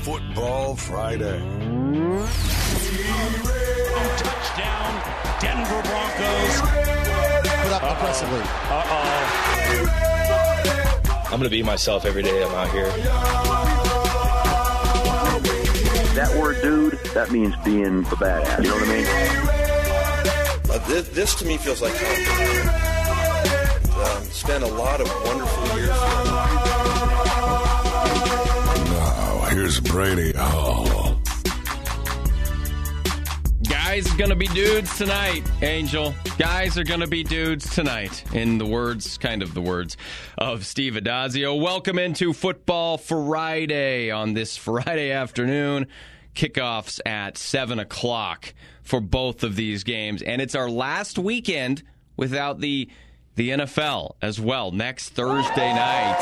Football Friday. Touchdown, Denver Broncos. Put up aggressively. I'm going to be myself every day I'm out here. That word, dude, that means being a badass. You know what I mean? This to me feels like home. Spent a lot of wonderful years here. Now, here's Brady Hall. Guys are going to be dudes tonight, Angel. Guys are going to be dudes tonight, in the words of Steve Addazio. Welcome into Football Friday on this Friday afternoon. Kickoffs at 7 o'clock for both of these games. And it's our last weekend without the NFL as well. Next Thursday night.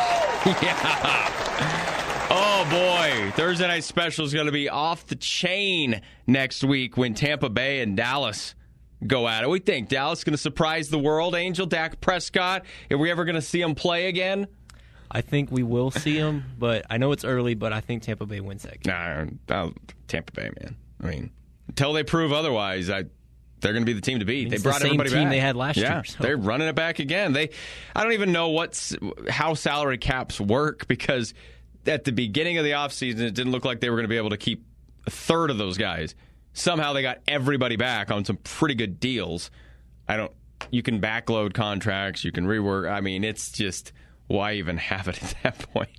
Yeah. Oh, boy. Thursday Night Special is going to be off the chain next week when Tampa Bay and Dallas go at it. We think Dallas is going to surprise the world. Angel, Dak Prescott, are we ever going to see him play again? I think we will see him, but I know it's early, but I think Tampa Bay wins that game. Nah, Tampa Bay, man. I mean, until they prove otherwise, they're going to be the team to beat. They brought everybody back. Same team they had last year. So. They're running it back again. I don't even know how salary caps work, because at the beginning of the offseason, it didn't look like they were going to be able to keep a third of those guys. Somehow they got everybody back on some pretty good deals. You can backload contracts, you can rework. I mean, it's just, why even have it at that point?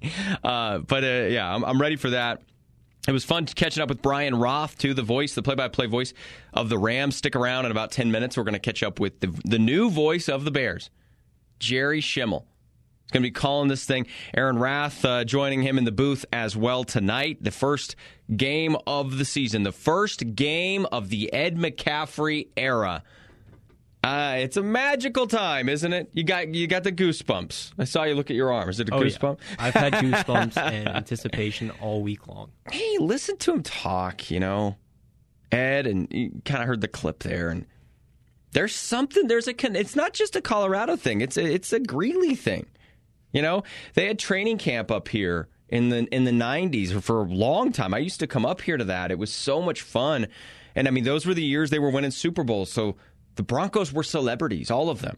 I'm ready for that. It was fun catching up with Brian Roth, too, the play-by-play voice of the Rams. Stick around in about 10 minutes. We're going to catch up with the new voice of the Bears, Jerry Schimmel. He's going to be calling this thing. Aaron Rath joining him in the booth as well tonight. The first game of the season, the first game of the Ed McCaffrey era. It's a magical time, isn't it? You got the goosebumps. I saw you look at your arm. Is it a goosebump? Yeah. I've had goosebumps and anticipation all week long. Hey, listen to him talk, Ed, and you kind of heard the clip there, and there's something. It's not just a Colorado thing. It's a Greeley thing. They had training camp up here in the 90s for a long time. I used to come up here to that. It was so much fun, and I mean, those were the years they were winning Super Bowls. So the Broncos were celebrities, all of them.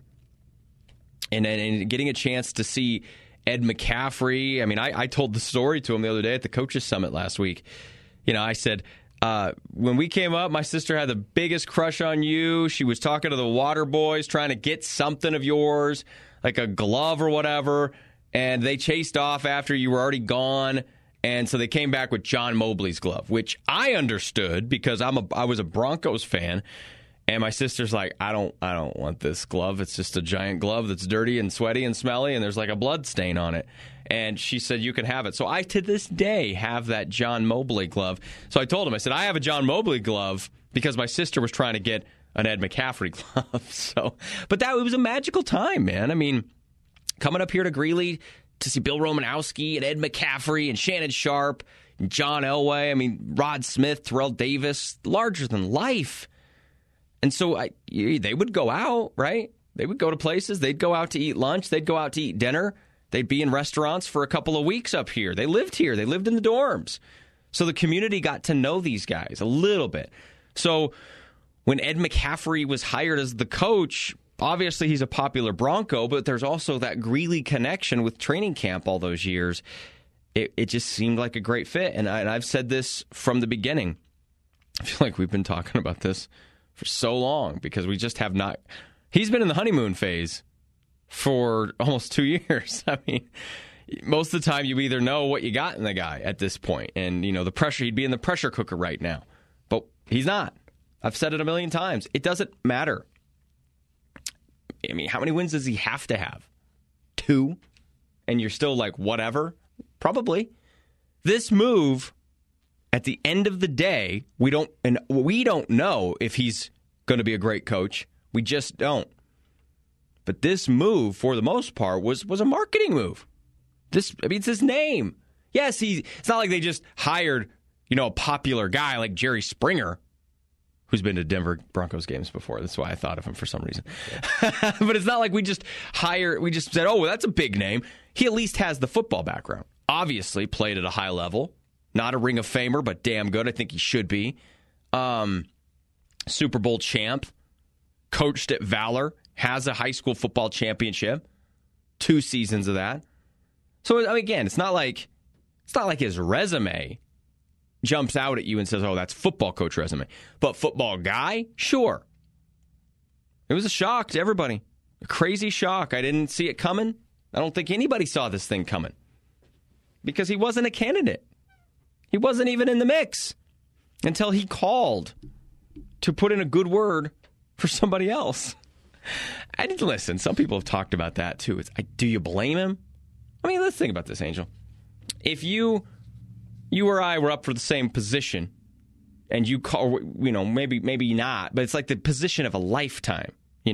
And getting a chance to see Ed McCaffrey. I mean, I told the story to him the other day at the Coaches Summit last week. I said, when we came up, my sister had the biggest crush on you. She was talking to the Water Boys, trying to get something of yours, like a glove or whatever. And they chased off after you were already gone. And so they came back with John Mobley's glove, which I understood because I was a Broncos fan. And my sister's like, I don't want this glove. It's just a giant glove that's dirty and sweaty and smelly, and there's like a blood stain on it. And she said, you can have it. So I, to this day, have that John Mobley glove. So I told him, I said, I have a John Mobley glove because my sister was trying to get an Ed McCaffrey glove. But it was a magical time, man. I mean, coming up here to Greeley to see Bill Romanowski and Ed McCaffrey and Shannon Sharp and John Elway. I mean, Rod Smith, Terrell Davis, larger than life. And so they would go out, right? They would go to places. They'd go out to eat lunch. They'd go out to eat dinner. They'd be in restaurants for a couple of weeks up here. They lived here. They lived in the dorms. So the community got to know these guys a little bit. So when Ed McCaffrey was hired as the coach, obviously he's a popular Bronco, but there's also that Greeley connection with training camp all those years. It just seemed like a great fit. And I've said this from the beginning. I feel like we've been talking about this for so long because we just have not. He's been in the honeymoon phase for almost 2 years. I mean, most of the time you either know what you got in the guy at this point, and the pressure, he'd be in the pressure cooker right now, but he's not. I've said it a million times. It doesn't matter. I mean, how many wins does he have to have? 2? And you're still like, whatever? Probably. This move, at the end of the day, we don't know if he's going to be a great coach. We just don't. But this move, for the most part, was a marketing move. It's his name. Yes, it's not like they just hired, a popular guy like Jerry Springer, who's been to Denver Broncos games before. That's why I thought of him for some reason. Yeah. But it's not like we just said, oh, well, that's a big name. He at least has the football background. Obviously played at a high level. Not a Ring of Famer, but damn good. I think he should be. Super Bowl champ. Coached at Valor. Has a high school football championship. 2 seasons of that. So, again, it's not like his resume jumps out at you and says, oh, that's football coach resume. But football guy? Sure. It was a shock to everybody. A crazy shock. I didn't see it coming. I don't think anybody saw this thing coming. Because he wasn't a candidate. He wasn't even in the mix until he called to put in a good word for somebody else. And listen, some people have talked about that too. Do you blame him? I mean, let's think about this, Angel. If you or I were up for the same position, and you call, maybe not, but it's like the position of a lifetime,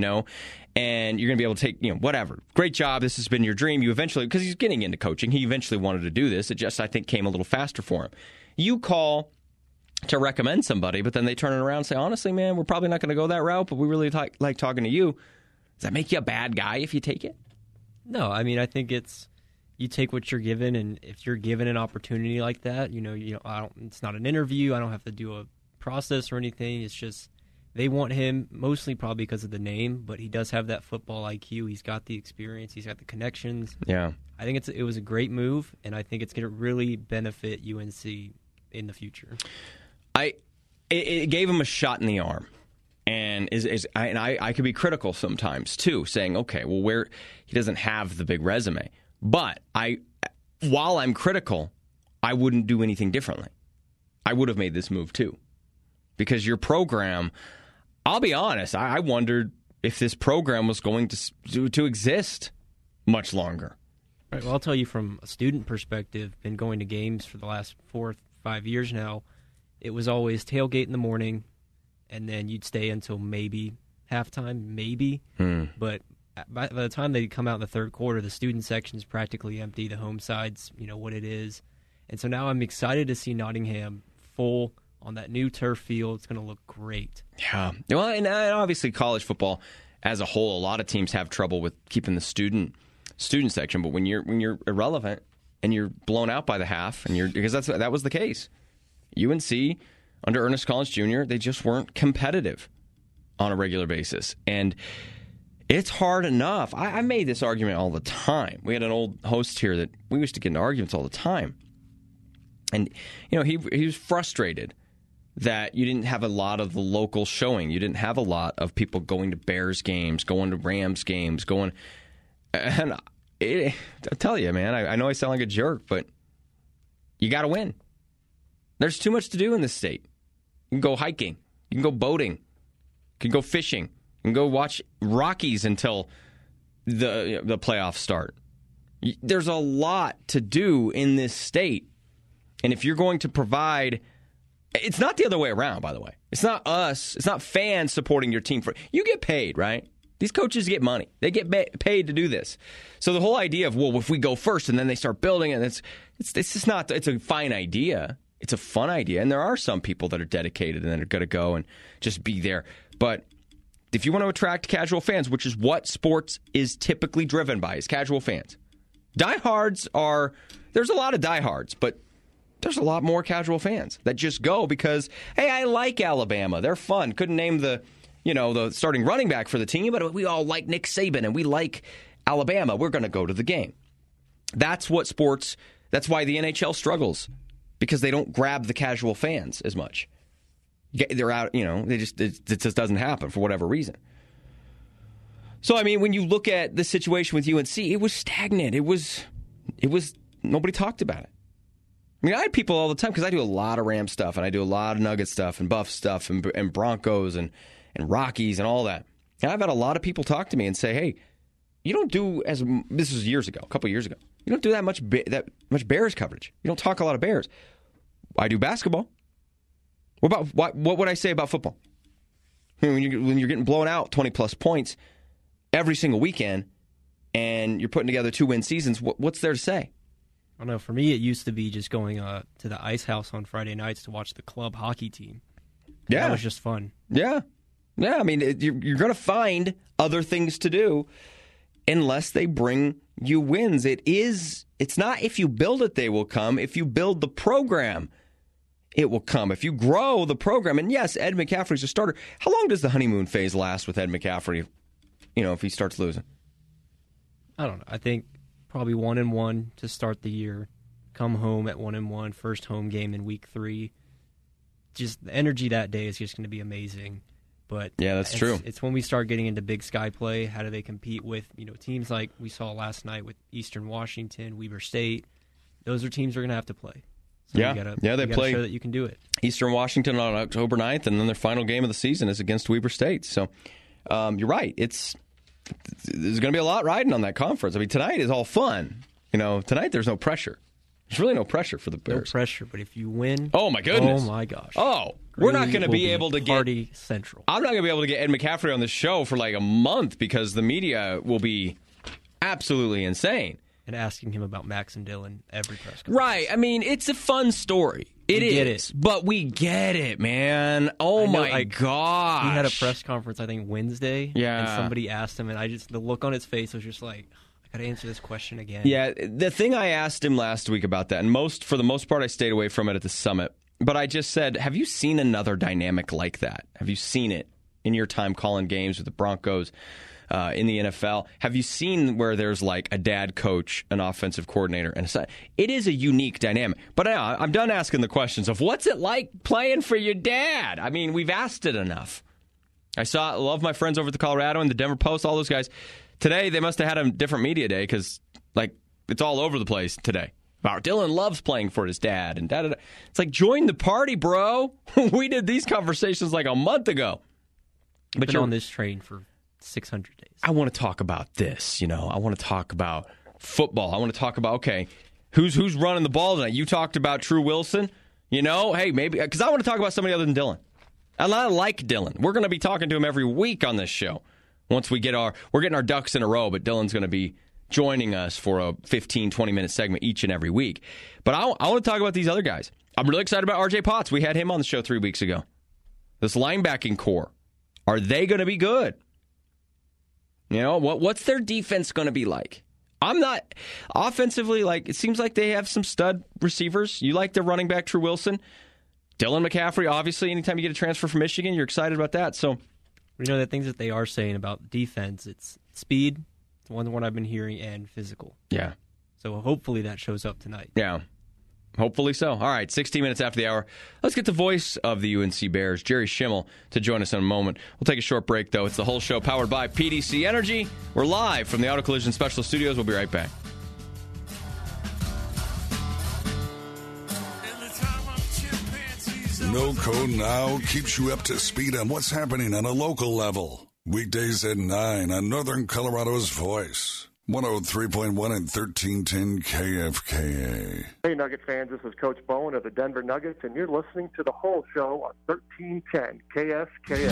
and you're going to be able to take, whatever. Great job. This has been your dream. You eventually, because he's getting into coaching, he eventually wanted to do this. It just, I think, came a little faster for him. You call to recommend somebody, but then they turn it around and say, honestly, man, we're probably not going to go that route, but we really like talking to you. Does that make you a bad guy if you take it? No, I mean, I think you take what you're given, and if you're given an opportunity like that, it's not an interview. I don't have to do a process or anything. It's just they want him mostly probably because of the name, but he does have that football IQ. He's got the experience. He's got the connections. Yeah, I think it was a great move, and I think it's going to really benefit UNC in the future. It gave him a shot in the arm. And I could be critical sometimes too, saying, okay, well, where he doesn't have the big resume. But while I'm critical, I wouldn't do anything differently. I would have made this move too, because your program. I'll be honest. I wondered if this program was going to exist much longer. Right. Well, I'll tell you from a student perspective. Been going to games for the last 4 or 5 years now. It was always tailgate in the morning. And then you'd stay until maybe halftime, maybe. But by the time they come out in the third quarter, the student section's practically empty. The home side's, what it is. And so now I'm excited to see Nottingham full on that new turf field. It's going to look great. Yeah. Well, and obviously college football as a whole, a lot of teams have trouble with keeping the student section. But when you're irrelevant and you're blown out by the half, because that was the case. UNC. Under Ernest Collins Jr., they just weren't competitive on a regular basis. And it's hard enough. I made this argument all the time. We had an old host here that we used to get into arguments all the time. And, he was frustrated that you didn't have a lot of the local showing. You didn't have a lot of people going to Bears games, going to Rams games, going. And I tell you, man, I know I sound like a jerk, but you got to win. There's too much to do in this state. You can go hiking. You can go boating. You can go fishing. You can go watch Rockies until the playoffs start. There's a lot to do in this state. And if you're going to provide... It's not the other way around, by the way. It's not us. It's not fans supporting your team. You get paid, right? These coaches get money. They get paid to do this. So the whole idea of, well, if we go first and then they start building it, it's just not... It's a fine idea. It's a fun idea, and there are some people that are dedicated and that are going to go and just be there. But if you want to attract casual fans, which is what sports is typically driven by, is casual fans. Diehards there's a lot of diehards, but there's a lot more casual fans that just go because, hey, I like Alabama. They're fun. Couldn't name the starting running back for the team, but we all like Nick Saban, and we like Alabama. We're going to go to the game. That's what sports, that's why the NHL struggles. Because they don't grab the casual fans as much. They're out, it just doesn't happen for whatever reason. So, I mean, when you look at the situation with UNC, it was stagnant. It was nobody talked about it. I mean, I had people all the time, because I do a lot of Ram stuff, and I do a lot of Nugget stuff, and Buff stuff, and Broncos, and Rockies, and all that. And I've had a lot of people talk to me and say, hey, you don't do this was years ago, a couple years ago. You don't do that much Bears coverage. You don't talk a lot of Bears. I do basketball. What would I say about football? When you're getting blown out 20-plus points every single weekend, and you're putting together 2-win seasons, what's there to say? I don't know. For me, it used to be just going to the ice house on Friday nights to watch the club hockey team. Yeah. That was just fun. Yeah. Yeah, I mean, you're going to find other things to do. unless they bring you wins. It's not if you build it, they will come. If you build the program, it will come. If you grow the program, and yes, Ed McCaffrey's a starter. How long does the honeymoon phase last with Ed McCaffrey, if he starts losing? I don't know. I think probably 1-1 to start the year. Come home at 1-1, first home game in week 3. Just the energy that day is just going to be amazing. But yeah, that's true. It's when we start getting into big sky play. How do they compete with teams like we saw last night with Eastern Washington, Weber State? Those are teams we're going to have to play. So they play. Show that you can do it. Eastern Washington on October 9th, and then their final game of the season is against Weber State. So you're right. There's going to be a lot riding on that conference. I mean, tonight is all fun. Tonight there's no pressure. There's really no pressure for the Bears. No pressure, but if you win, oh my goodness, oh my gosh, we're not going to be able to get Party Central. I'm not going to be able to get Ed McCaffrey on the show for like a month because the media will be absolutely insane. And asking him about Max and Dillon every press conference. Right. I mean, it's a fun story. It is. But we get it, man. Oh, my gosh. He had a press conference, I think, Wednesday. Yeah. And somebody asked him, and the look on his face was just like, I got to answer this question again. Yeah. The thing I asked him last week about that, and for the most part, I stayed away from it at the summit. But I just said, have you seen another dynamic like that? Have you seen it in your time calling games with the Broncos? In the NFL, have you seen where there's like a dad coach, an offensive coordinator, and it is a unique dynamic. But I'm done asking the questions of what's it like playing for your dad. I mean, we've asked it enough. I love my friends over at the Colorado and the Denver Post, all those guys. Today, they must have had a different media day because it's all over the place today. Dillon loves playing for his dad and da-da-da. It's like, join the party, bro. We did these conversations like a month ago. But you're on this train for 600 days. I want to talk about this, I want to talk about football. I want to talk about, okay, who's running the ball tonight? You talked about True Wilson, hey, maybe, because I want to talk about somebody other than Dillon. And I like Dillon. We're going to be talking to him every week on this show. Once we're getting our ducks in a row, but Dillon's going to be joining us for a 15, 20-minute segment each and every week. But I want to talk about these other guys. I'm really excited about R.J. Potts. We had him on the show 3 weeks ago. This linebacking core, are they going to be good? What's their defense going to be like? I'm not offensively, it seems like they have some stud receivers. You like their running back, True Wilson. Dylan McCaffrey, obviously, anytime you get a transfer from Michigan, you're excited about that. So, the things that they are saying about defense, it's speed, it's one I've been hearing, and physical. Yeah. So hopefully that shows up tonight. Yeah. Hopefully so. All right, 16 minutes after the hour. Let's get the voice of the UNC Bears, Jerry Schimmel, to join us in a moment. We'll take a short break, though. It's the whole show powered by PDC Energy. We're live from the Auto Collision Specialist Studios. We'll be right back. No Code Now keeps you up to speed on what's happening on a local level. Weekdays at 9 on Northern Colorado's Voice. 103.1 and 1310 KFKA. Hey, Nugget fans, this is Coach Bowen of the Denver Nuggets, and you're listening to the whole show on 1310 KFKA.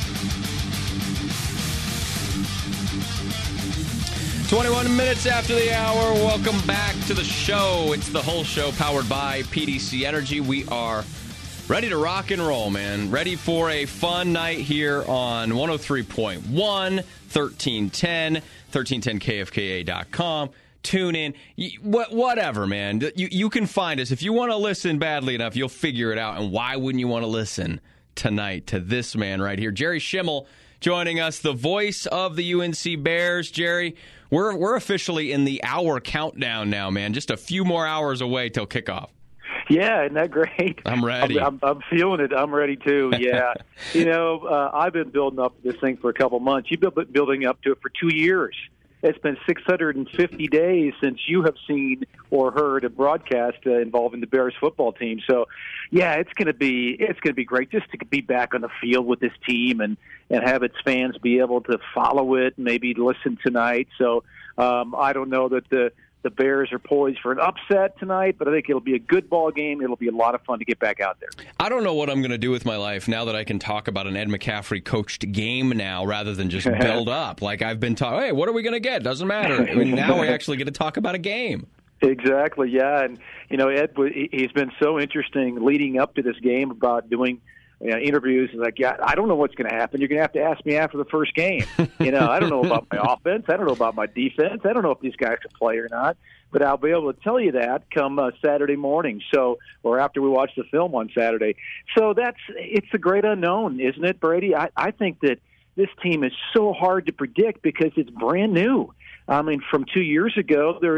21 minutes after the hour, welcome back to the show. It's the whole show powered by PDC Energy. We are ready to rock and roll, man. Ready for a fun night here on 103.1, 1310. 1310kfka.com. Tune in. Whatever, man. You can find us. If you want to listen badly enough, you'll figure it out. And why wouldn't you want to listen tonight to this man right here? Jerry Schimmel joining us, the voice of the UNC Bears. Jerry, we're officially in the hour countdown now, man. Just a few more hours away till kickoff. Yeah, isn't that great? I'm ready. I'm feeling it. I'm ready, too, yeah. I've been building up this thing for a couple months. You've been building up to it for 2 years. It's been 650 days since you have seen or heard a broadcast involving the Bears football team. So, yeah, it's going to be great just to be back on the field with this team and have its fans be able to follow it, maybe listen tonight. So I don't know that the Bears are poised for an upset tonight, but I think it'll be a good ball game. It'll be a lot of fun to get back out there. I don't know what I'm going to do with my life now that I can talk about an Ed McCaffrey coached game now rather than just build up. Like I've been talking, hey, what are we going to get? Doesn't matter. I mean, now we actually get to talk about a game. Exactly, yeah. And, Ed, he's been so interesting leading up to this game about doing interviews. He's like, yeah, I don't know what's going to happen. You're going to have to ask me after the first game. I don't know about my offense. I don't know about my defense. I don't know if these guys can play or not. But I'll be able to tell you that come Saturday morning, or after we watch the film on Saturday. So it's a great unknown, isn't it, Brady? I think that this team is so hard to predict because it's brand new. I mean, from 2 years ago, there are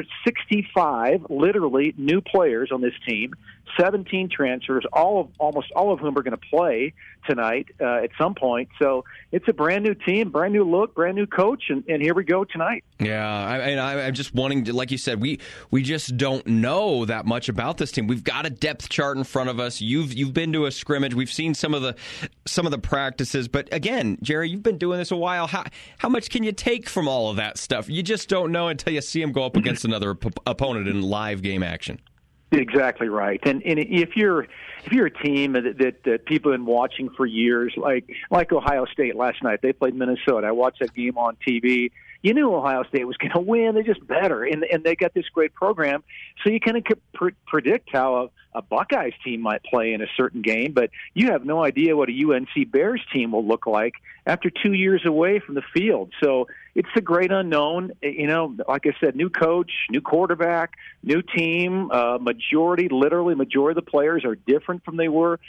65 literally new players on this team, 17 transfers, almost all of whom are going to play tonight at some point. So it's a brand new team, brand new look, brand new coach, and here we go tonight. Yeah, I'm just wanting to, like you said, we just don't know that much about this team. We've got a depth chart in front of us. You've been to a scrimmage. We've seen some of the practices. But again, Jerry, you've been doing this a while. How much can you take from all of that stuff? You just don't know until you see them go up against another opponent in live game action. Exactly right. And if you're a team that people have been watching for years, like Ohio State last night, they played Minnesota. I watched that game on TV. You knew Ohio State was going to win. They're just better, and they got this great program. So you kind of could predict how a Buckeyes team might play in a certain game, but you have no idea what a UNC Bears team will look like after 2 years away from the field. So it's a great unknown. Like I said, new coach, new quarterback, new team. Majority of the players are different than they were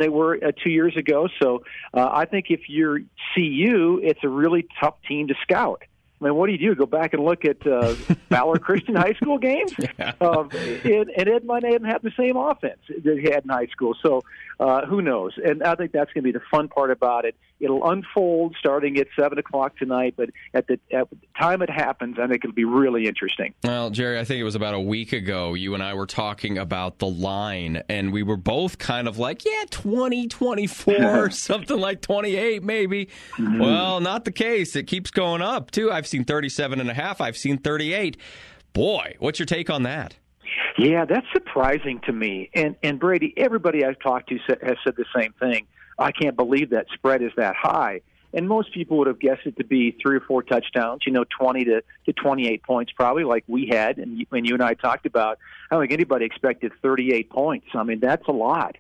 2 years ago. So I think if you're CU, it's a really tough team to scout. I mean, what do? Go back and look at Valor Christian High School games? Yeah. And Ed might not even have the same offense that he had in high school. So who knows? And I think that's going to be the fun part about it. It'll unfold starting at 7 o'clock tonight, but at the time it happens, I think it'll be really interesting. Well, Jerry, I think it was about a week ago you and I were talking about the line, and we were both kind of like, 20, 24, something like 28 maybe. Mm-hmm. Well, not the case. It keeps going up, too. I've seen 37.5. I've seen 38. Boy, what's your take on that? Yeah, that's surprising to me. And Brady, everybody I've talked to has said the same thing. I can't believe that spread is that high. And most people would have guessed it to be 3 or 4 touchdowns, 20 to 28 points probably, like we had, and when you and I talked about. I don't think anybody expected 38 points. I mean, that's a lot.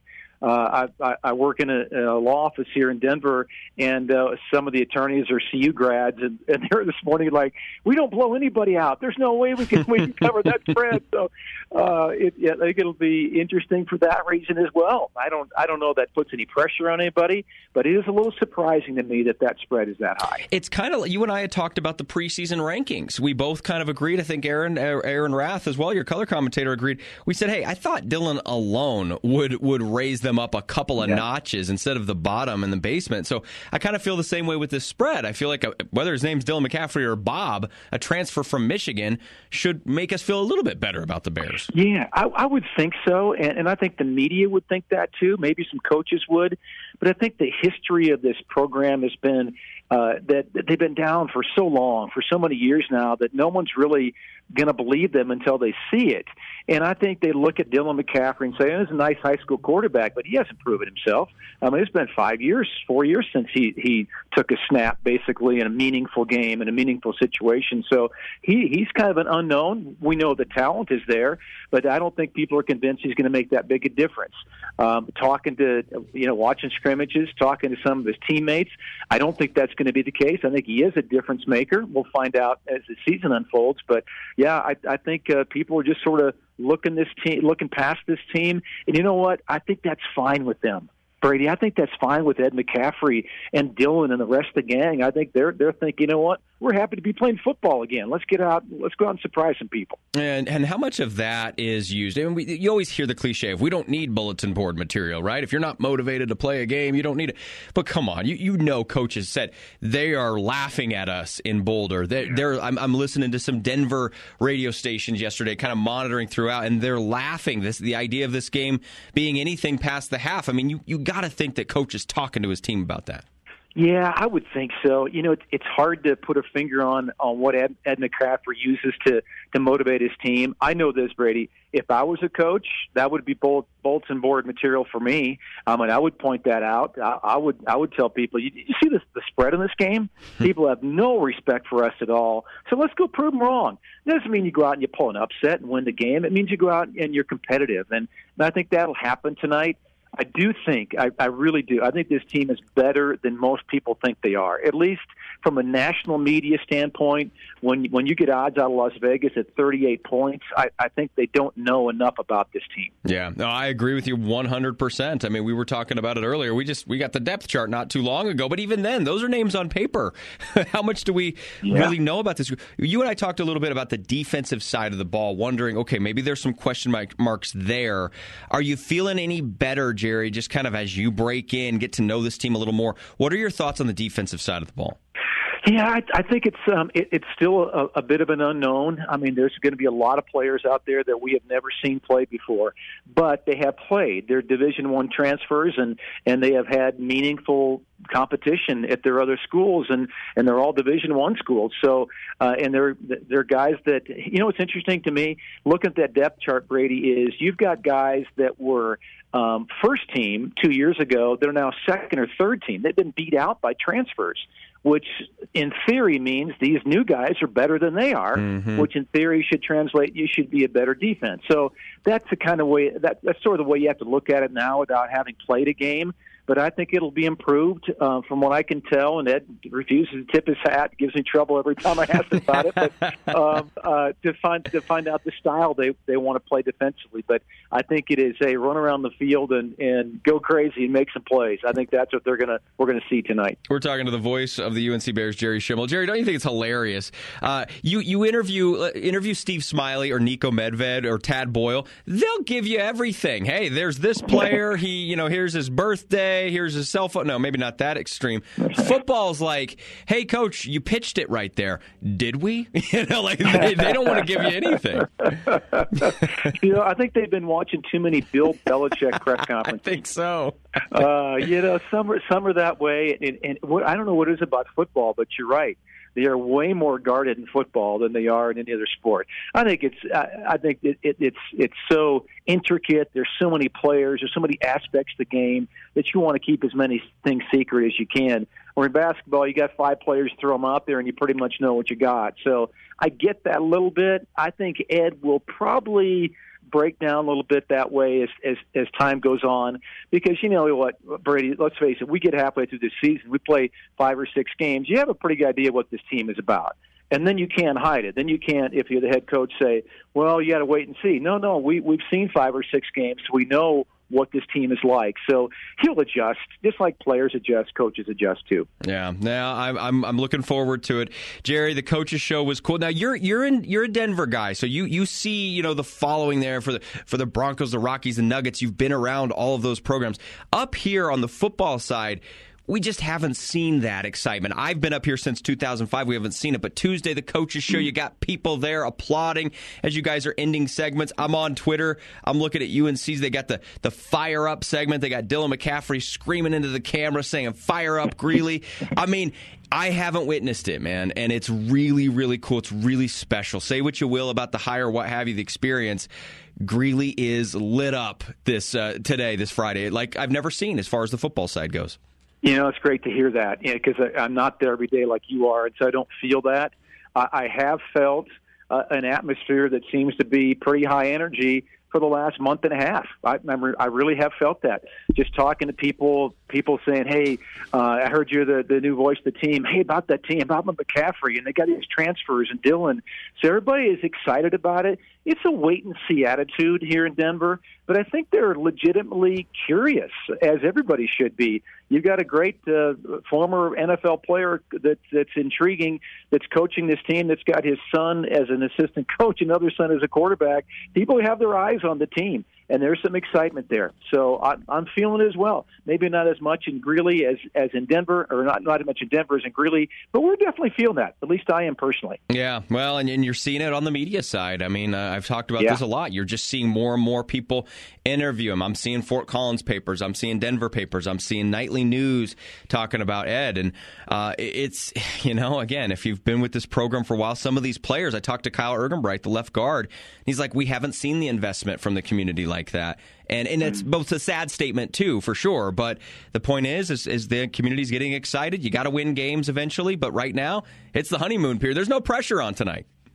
I work in a law office here in Denver, and some of the attorneys are CU grads, and they're this morning like, we don't blow anybody out. There's no way we can cover that spread. So I think it'll be interesting for that reason as well. I don't know if that puts any pressure on anybody, but it is a little surprising to me that spread is that high. It's kind of, you and I had talked about the preseason rankings. We both kind of agreed. I think Aaron Rath as well, your color commentator, agreed. We said, hey, I thought Dylan alone would raise them up a couple of notches instead of the bottom and the basement. So I kind of feel the same way with this spread. I feel like whether his name's Dylan McCaffrey or Bob, a transfer from Michigan should make us feel a little bit better about the Bears. Yeah, I would think so, and I think the media would think that too. Maybe some coaches would, but I think the history of this program has been that they've been down for so long, for so many years now, that no one's really going to believe them until they see it. And I think they look at Dylan McCaffrey and say, he's a nice high school quarterback, but he hasn't proven himself. I mean, it's been 4 years since he took a snap, basically, in a meaningful game, in a meaningful situation. So he's kind of an unknown. We know the talent is there, but I don't think people are convinced he's going to make that big a difference. Talking to, watching scrimmages, talking to some of his teammates, I don't think that's going to be the case. I think he is a difference maker. We'll find out as the season unfolds. But, yeah, I think people are just sort of looking past this team. And you know what? I think that's fine with them. Brady, I think that's fine with Ed McCaffrey and Dylan and the rest of the gang. I think they're thinking, you know what? We're happy to be playing football again. Let's go out and surprise some people. And how much of that is used? I mean, you always hear the cliche of we don't need bulletin board material, right? If you're not motivated to play a game, you don't need it. But come on, coaches said they are laughing at us in Boulder. I'm listening to some Denver radio stations yesterday, kind of monitoring throughout, and they're laughing. The idea of this game being anything past the half. I mean, you got to think that coach is talking to his team about that. Yeah, I would think so. It's hard to put a finger on what Ed McCaffrey uses to motivate his team. I know this, Brady. If I was a coach, that would be bulletin board material for me. And I would point that out. I would tell people, you see the spread in this game? People have no respect for us at all. So let's go prove them wrong. It doesn't mean you go out and you pull an upset and win the game. It means you go out and you're competitive. And I think that'll happen tonight. I do think, I really do. I think this team is better than most people think they are. At least from a national media standpoint, when you get odds out of Las Vegas at 38 points, I think they don't know enough about this team. Yeah, no, I agree with you 100%. I mean, we were talking about it earlier. We got the depth chart not too long ago, but even then, those are names on paper. How much do we really know about this? You and I talked a little bit about the defensive side of the ball, wondering, okay, maybe there's some question marks there. Are you feeling any better, Jerry, just kind of as you break in, get to know this team a little more? What are your thoughts on the defensive side of the ball? Yeah, I think it's still a bit of an unknown. I mean, there's going to be a lot of players out there that we have never seen play before, but they have played. They're Division I transfers, and they have had meaningful competition at their other schools, and they're all Division I schools. So, and they're guys that, what's interesting to me, look at that depth chart, Brady, is you've got guys that were first team 2 years ago. They're now second or third team. They've been beat out by transfers, which in theory means these new guys are better than they are, which in theory should translate you should be a better defense. So that's the kind of way that's sort of the way you have to look at it now without having played a game. But I think it'll be improved from what I can tell. And Ed refuses to tip his hat, gives me trouble every time I ask about it. But to find out the style they want to play defensively. But I think it is a run around the field and go crazy and make some plays. I think that's what we're gonna see tonight. We're talking to the voice of the UNC Bears, Jerry Schimmel. Jerry, don't you think it's hilarious? You interview Steve Smiley or Nico Medved or Tad Boyle. They'll give you everything. Hey, there's this player. Here's his birthday. Here's his cell phone. No, maybe not that extreme. Football's like, hey, coach, you pitched it right there. Did we? They don't want to give you anything. I think they've been watching too many Bill Belichick press conferences. I think so. Some are that way, and I don't know what it is about football, but you're right. They are way more guarded in football than they are in any other sport. I think it's so intricate. There's so many players. There's so many aspects to the game that you want to keep as many things secret as you can. Or in basketball, you got 5 players, throw them out there, and you pretty much know what you got. So I get that a little bit. I think Ed will probably break down a little bit that way as time goes on, because you know what, Brady, let's face it, we get halfway through this season, we play 5 or 6 games, you have a pretty good idea what this team is about, and then you can't hide it. Then you can't, if you're the head coach, say, well, you got to wait and see. No, we've seen 5 or 6 games, so we know what this team is like. So he'll adjust, just like players adjust, coaches adjust too. Yeah, now I'm looking forward to it. Jerry, the coaches show was cool. Now you're a Denver guy, so you see the following there for the Broncos, the Rockies, the Nuggets. You've been around all of those programs. Up here on the football side, we just haven't seen that excitement. I've been up here since 2005. We haven't seen it. But Tuesday, the coaches show, you got people there applauding as you guys are ending segments. I'm on Twitter. I'm looking at UNC's. They got the fire up segment. They got Dylan McCaffrey screaming into the camera saying, fire up Greeley. I mean, I haven't witnessed it, man. And it's really, really cool. It's really special. Say what you will about the hire, what have you, the experience. Greeley is lit up this Friday, like I've never seen as far as the football side goes. It's great to hear that, because I'm not there every day like you are, and so I don't feel that. I have felt an atmosphere that seems to be pretty high energy for the last month and a half. I really have felt that. Just talking to people saying, hey, I heard you're the new voice of the team. Hey, about that team, about McCaffrey, and they got these transfers and Dylan. So everybody is excited about it. It's a wait-and-see attitude here in Denver, but I think they're legitimately curious, as everybody should be. You've got a great former NFL player that's intriguing, that's coaching this team, that's got his son as an assistant coach, another son as a quarterback. People have their eyes on the team, and there's some excitement there. So I'm feeling it as well. Maybe not as much in Greeley as in Denver, or not as much in Denver as in Greeley, but we're definitely feeling that. At least I am personally. Yeah, well, and you're seeing it on the media side. I mean, I've talked about this a lot. You're just seeing more and more people interview him. I'm seeing Fort Collins papers. I'm seeing Denver papers. I'm seeing nightly news talking about Ed. And it's, again, if you've been with this program for a while, some of these players, I talked to Kyle Ergenbright, the left guard. He's like, we haven't seen the investment from the community like that. And it's both a sad statement, too, for sure. But the point is the community's getting excited. You got to win games eventually. But right now, it's the honeymoon period. There's no pressure on tonight.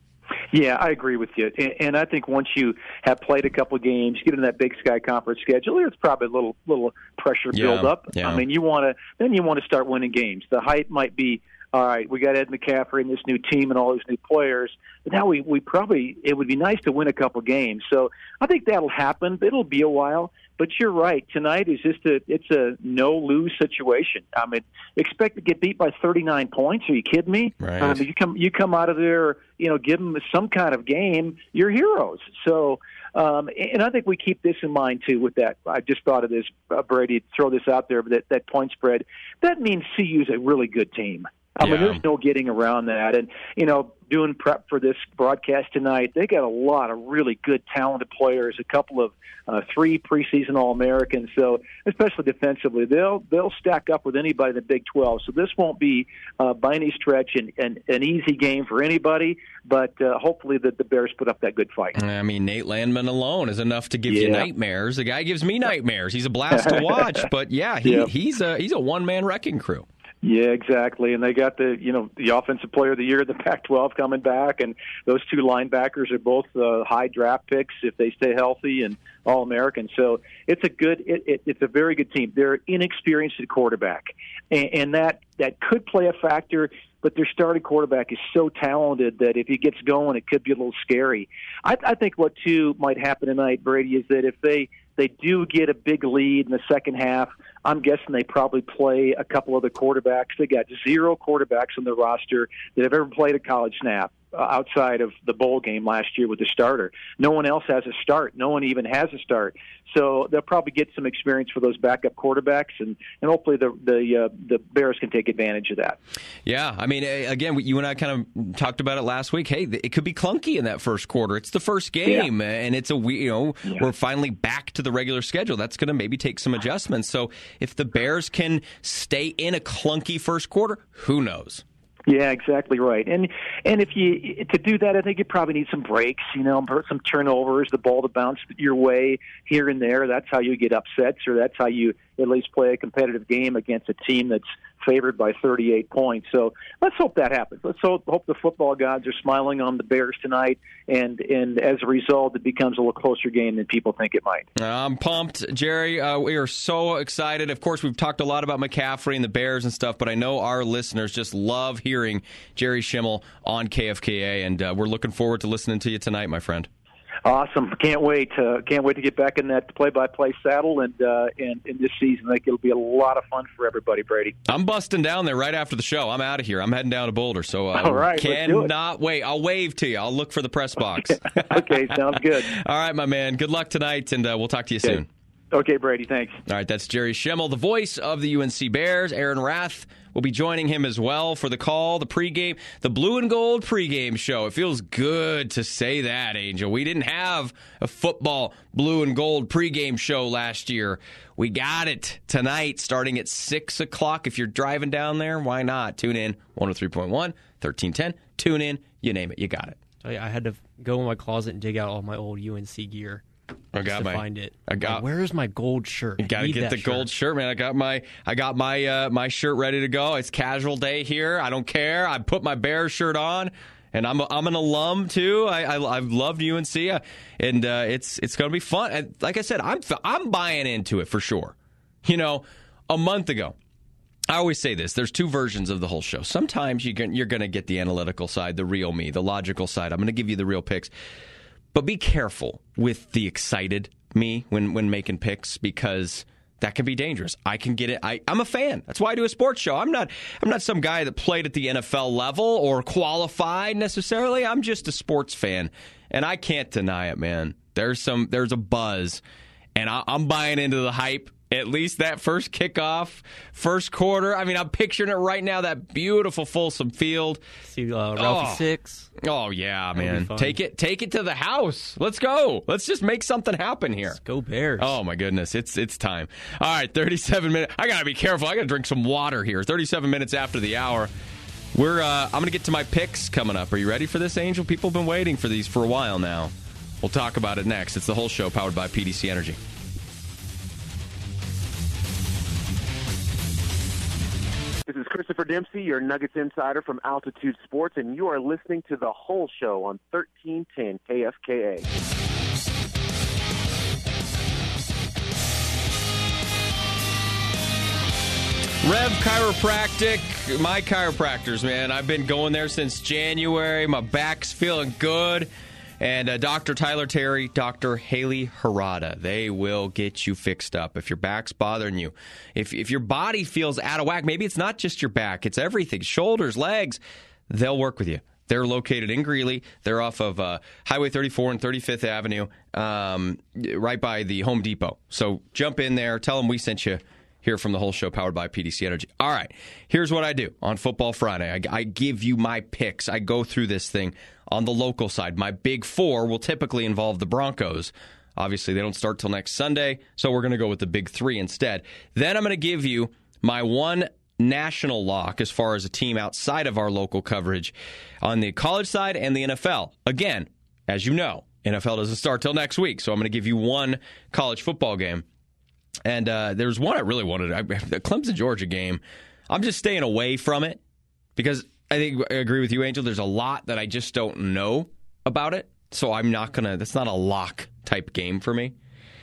Yeah, I agree with you. And I think once you have played a couple of games, get in that Big Sky Conference schedule, there's probably a little pressure build up. Yeah. I mean, you want to start winning games. The hype might be, all right, we got Ed McCaffrey and this new team and all these new players. But now we probably, it would be nice to win a couple games. So I think that'll happen. It'll be a while. But you're right. Tonight is it's a no-lose situation. I mean, expect to get beat by 39 points. Are you kidding me? Right. You come out of there, give them some kind of game. You're heroes. So, and I think we keep this in mind too. With that, I just thought of this, Brady. Throw this out there, but that point spread, that means CU is a really good team. I mean, there's no getting around that. And, doing prep for this broadcast tonight, they got a lot of really good, talented players, a couple of 3 preseason All-Americans. So, especially defensively, they'll stack up with anybody in the Big 12. So this won't be, by any stretch, an easy game for anybody, but hopefully the Bears put up that good fight. I mean, Nate Landman alone is enough to give you nightmares. The guy gives me nightmares. He's a blast to watch, but he's a one-man wrecking crew. Yeah, exactly. And they got the offensive player of the year of the Pac-12 coming back, and those 2 linebackers are both high draft picks if they stay healthy and All-American. So it's it's a very good team. They're inexperienced at quarterback, and that could play a factor. But their starting quarterback is so talented that if he gets going, it could be a little scary. I think what too might happen tonight, Brady, is that if they do get a big lead in the second half, I'm guessing they probably play a couple of the quarterbacks. They got 0 quarterbacks on the roster that have ever played a college snap outside of the bowl game last year with the starter. No one else has a start. No one even has a start. So they'll probably get some experience for those backup quarterbacks, and hopefully the Bears can take advantage of that. Yeah, I mean, again, you and I kind of talked about it last week. Hey, it could be clunky in that first quarter. It's the first game, and it's we're finally back to the regular schedule. That's going to maybe take some adjustments. So if the Bears can stay in a clunky first quarter, who knows? Yeah, exactly right. And if to do that, I think you probably need some breaks, some turnovers, the ball to bounce your way here and there. That's how you get upsets, or that's how you at least play a competitive game against a team that's favored by 38 points. So let's hope that happens. Let's hope the football gods are smiling on the Bears tonight, and as a result, it becomes a little closer game than people think it might. I'm pumped, Jerry. We are so excited. Of course, we've talked a lot about McCaffrey and the Bears and stuff, but I know our listeners just love hearing Jerry Schimmel on KFKA, and we're looking forward to listening to you tonight, my friend. Awesome! Can't wait to get back in that play-by-play saddle, and in this season, I think it'll be a lot of fun for everybody, Brady. I'm busting down there right after the show. I'm out of here. I'm heading down to Boulder, so all right, cannot wait. I'll wave to you. I'll look for the press box. Okay, sounds good. All right, my man. Good luck tonight, and we'll talk to you soon. Okay, Brady, thanks. All right, that's Jerry Schimmel, the voice of the UNC Bears. Aaron Rath will be joining him as well for the call, the pregame, the Blue and Gold pregame show. It feels good to say that, Angel. We didn't have a football Blue and Gold pregame show last year. We got it tonight starting at 6 o'clock. If you're driving down there, why not? Tune in, 103.1, 1310. Tune in, you name it, you got it. I had to go in my closet and dig out all my old UNC gear. Find it. Where's my gold shirt? You got to get the gold shirt, man. I got my shirt ready to go. It's casual day here. I don't care. I put my Bears shirt on, and I'm an alum too. I've loved UNC, and it's going to be fun. And like I said, I'm buying into it for sure. A month ago, I always say this. There's 2 versions of the whole show. Sometimes you're going to get the analytical side, the real me, the logical side. I'm going to give you the real picks. But be careful with the excited me when making picks, because that can be dangerous. I can get it. I'm a fan. That's why I do a sports show. I'm not some guy that played at the NFL level or qualified necessarily. I'm just a sports fan, and I can't deny it, man. There's a buzz, and I'm buying into the hype. At least that first kickoff, first quarter. I mean, I'm picturing it right now, that beautiful Folsom Field. See Ralphie 6. Oh, yeah, man. Take it to the house. Let's go. Let's just make something happen here. Let's go Bears. Oh, my goodness. It's time. All right, 37 minutes. I got to be careful. I got to drink some water here. 37 minutes after the hour. I'm going to get to my picks coming up. Are you ready for this, Angel? People have been waiting for these for a while now. We'll talk about it next. It's the whole show powered by PDC Energy. This is Chris Christopher Dempsey, your Nuggets insider from Altitude Sports, and you are listening to The Whole Show on 1310 KFKA. Rev Chiropractic, my chiropractors, man. I've been going there since January. My back's feeling good. And Dr. Tyler Terry, Dr. Haley Harada, they will get you fixed up if your back's bothering you. If your body feels out of whack, maybe it's not just your back, it's everything, shoulders, legs, they'll work with you. They're located in Greeley. They're off of Highway 34 and 35th Avenue, right by the Home Depot. So jump in there, tell them we sent you here from The Whole Show, powered by PDC Energy. All right, here's what I do on Football Friday. I give you my picks. I go through this thing on the local side. My big four will typically involve the Broncos. Obviously, they don't start till next Sunday, so we're going to go with the big three instead. Then I'm going to give you my one national lock as far as a team outside of our local coverage on the college side and the NFL. Again, as you know, NFL doesn't start till next week, so I'm going to give you one college football game. And there's one I really wanted. The Clemson-Georgia game, I'm just staying away from it because I agree with you, Angel. There's a lot that I just don't know about it. So I'm not going to – that's not a lock type game for me.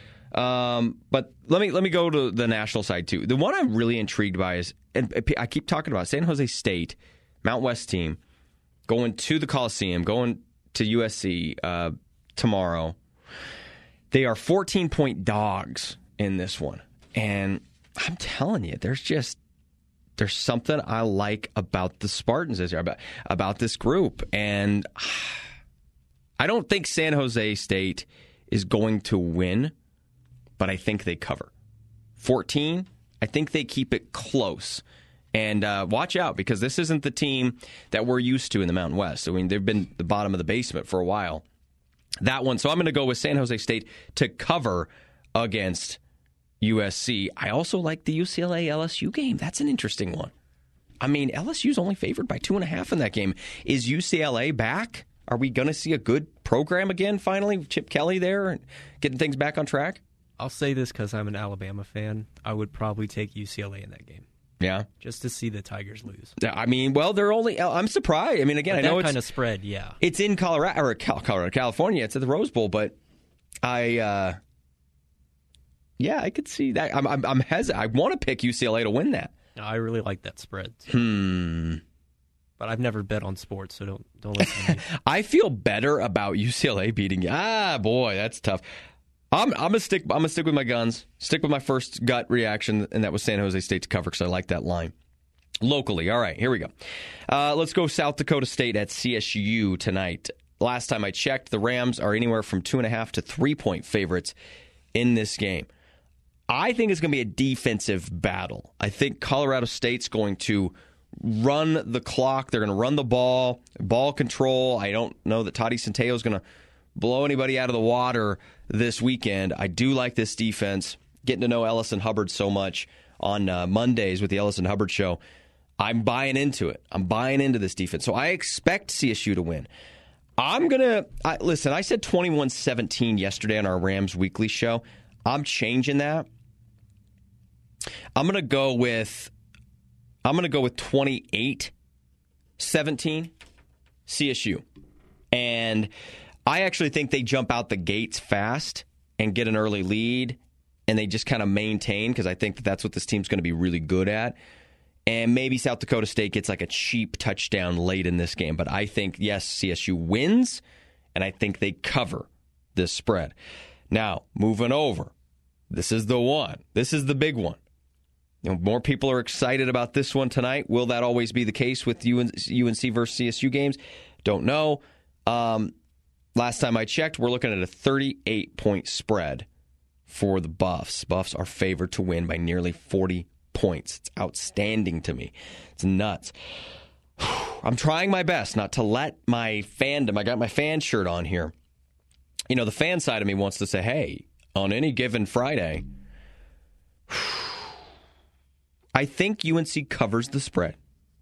But let me go to the national side, too. The one I'm really intrigued by is – and I keep talking about San Jose State, Mount West team, going to the Coliseum, going to USC tomorrow. They are 14-point dogs in this one. And I'm telling you, there's something I like about the Spartans this year, about this group. And I don't think San Jose State is going to win, but I think they cover. 14, I think they keep it close. And watch out, because this isn't the team that we're used to in the Mountain West. I mean, they've been the bottom of the basement for a while. That one. So I'm going to go with San Jose State to cover against USC. I also like the UCLA-LSU game. That's an interesting one. I mean, LSU's only favored by 2.5 in that game. Is UCLA back? Are we going to see a good program again, finally? Chip Kelly there and getting things back on track? I'll say this because I'm an Alabama fan. I would probably take UCLA in that game. Yeah? Just to see the Tigers lose. I mean, well, they're only... I'm surprised. I mean, again, I know it's... that kind of spread, yeah. It's in California. It's at the Rose Bowl, but yeah, I could see that. I'm hesitant. I want to pick UCLA to win that. No, I really like that spread. But I've never bet on sports, so don't listen to me. I feel better about UCLA beating. Boy, that's tough. I'm gonna stick with my guns. Stick with my first gut reaction, and that was San Jose State to cover because I like that line. Locally, all right, here we go. Let's go South Dakota State at CSU tonight. Last time I checked, the Rams are anywhere from 2.5 to 3-point favorites in this game. I think it's going to be a defensive battle. I think Colorado State's going to run the clock. They're going to run the ball control. I don't know that Toddy Centeio is going to blow anybody out of the water this weekend. I do like this defense. Getting to know Ellison Hubbard so much on Mondays with the Ellison Hubbard Show, I'm buying into it. I'm buying into this defense. So I expect CSU to win. Listen, I said 21-17 yesterday on our Rams Weekly Show. I'm changing that. I'm going to go with 28-17 CSU. And I actually think they jump out the gates fast and get an early lead, and they just kind of maintain, because I think that's what this team's going to be really good at. And maybe South Dakota State gets like a cheap touchdown late in this game. But I think, yes, CSU wins, and I think they cover this spread. Now, moving over. This is the one. This is the big one. More people are excited about this one tonight. Will that always be the case with UNC versus CSU games? Don't know. Last time I checked, we're looking at a 38-point spread for the Buffs. Buffs are favored to win by nearly 40 points. It's outstanding to me. It's nuts. I'm trying my best not to let my fandom, I got my fan shirt on here. You know, the fan side of me wants to say, hey, on any given Friday, I think UNC covers the spread.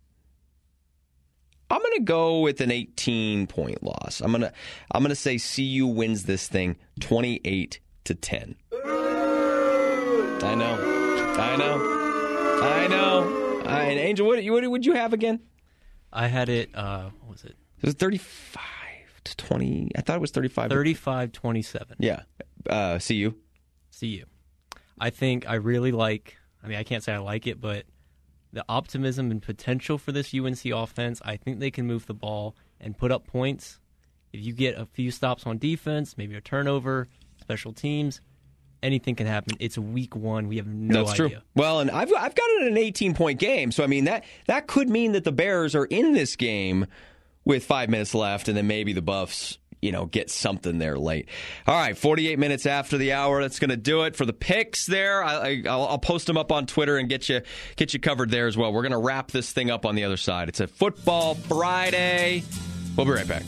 I'm going to go with an 18-point loss. I'm going to say CU wins this thing 28-10. I know. And Angel, what would you have again? I had it, what was it? It was 35-20. I thought it was 35. 35-27. Yeah. CU. CU. I think I really like, I can't say I like it, but the optimism and potential for this UNC offense, I think they can move the ball and put up points. If you get a few stops on defense, maybe a turnover, special teams, anything can happen. It's week 1. We have no idea. That's true. Well, and I've got it in an 18-point game. So, that could mean that the Bears are in this game with 5 minutes left, and then maybe the Buffs, get something there late. All right, 48 minutes after the hour. That's going to do it for the picks there. I'll post them up on Twitter and get you covered there as well. We're going to wrap this thing up on the other side. It's a Football Friday. We'll be right back.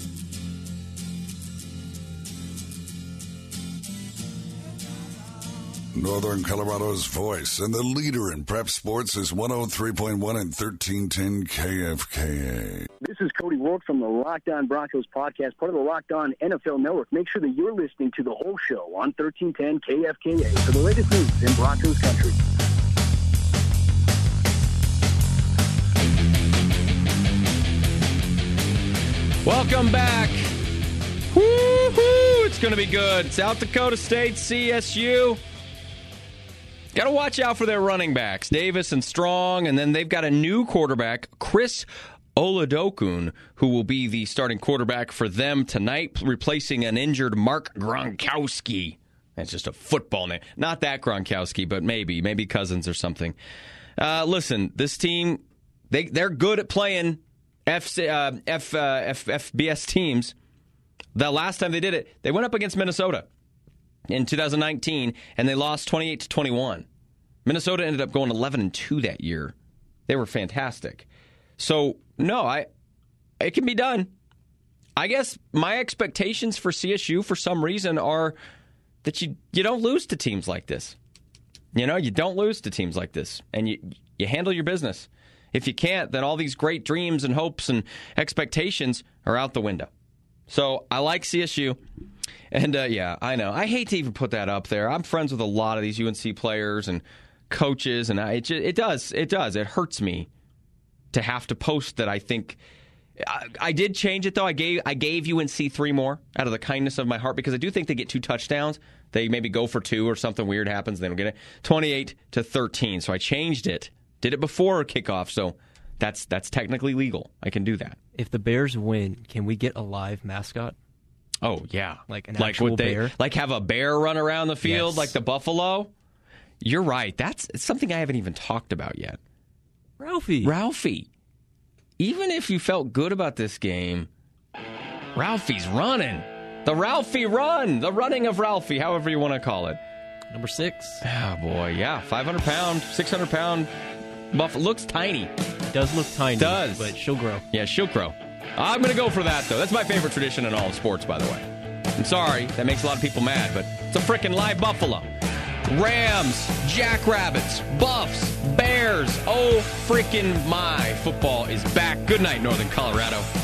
Northern Colorado's voice and the leader in prep sports is 103.1 and 1310 KFKA. This is Cody Rourke from the Locked On Broncos podcast, part of the Locked On NFL Network. Make sure that you're listening to the whole show on 1310 KFKA for the latest news in Broncos country. Welcome back. Woo-hoo! It's going to be good. South Dakota State, CSU. Got to watch out for their running backs, Davis and Strong, and then they've got a new quarterback, Chris Oladokun, who will be the starting quarterback for them tonight, replacing an injured Mark Gronkowski. That's just a football name. Not that Gronkowski, but maybe Cousins or something. Listen, this team, they're good at playing FBS teams. The last time they did it, they went up against Minnesota in 2019, and they lost 28-21. Minnesota ended up going 11-2 that year. They were fantastic. So, no, it can be done. I guess my expectations for CSU, for some reason, are that you don't lose to teams like this. You don't lose to teams like this, and you handle your business. If you can't, then all these great dreams and hopes and expectations are out the window. So I like CSU. And, yeah, I know. I hate to even put that up there. I'm friends with a lot of these UNC players and coaches, and it does. It hurts me to have to post that. I think I did change it, though. I gave UNC 3 more out of the kindness of my heart because I do think they get 2 touchdowns. They maybe go for 2 or something weird happens. They don't get it. 28-13. So I changed it. Did it before kickoff, so that's technically legal. I can do that. If the Bears win, can we get a live mascot? Oh, yeah. Like an actual bear? Like have a bear run around the field, yes, like the buffalo? You're right. That's something I haven't even talked about yet. Ralphie. Even if you felt good about this game, Ralphie's running. The Ralphie run. The running of Ralphie, however you want to call it. Number 6. Oh, boy, yeah. 500-pound, 600-pound buffalo. Looks tiny. It does look tiny. Does. But she'll grow. Yeah, she'll grow. I'm going to go for that, though. That's my favorite tradition in all of sports, by the way. I'm sorry. That makes a lot of people mad, but it's a freaking live buffalo. Rams, Jackrabbits, Buffs, Bears. Oh, freaking my. Football is back. Good night, Northern Colorado.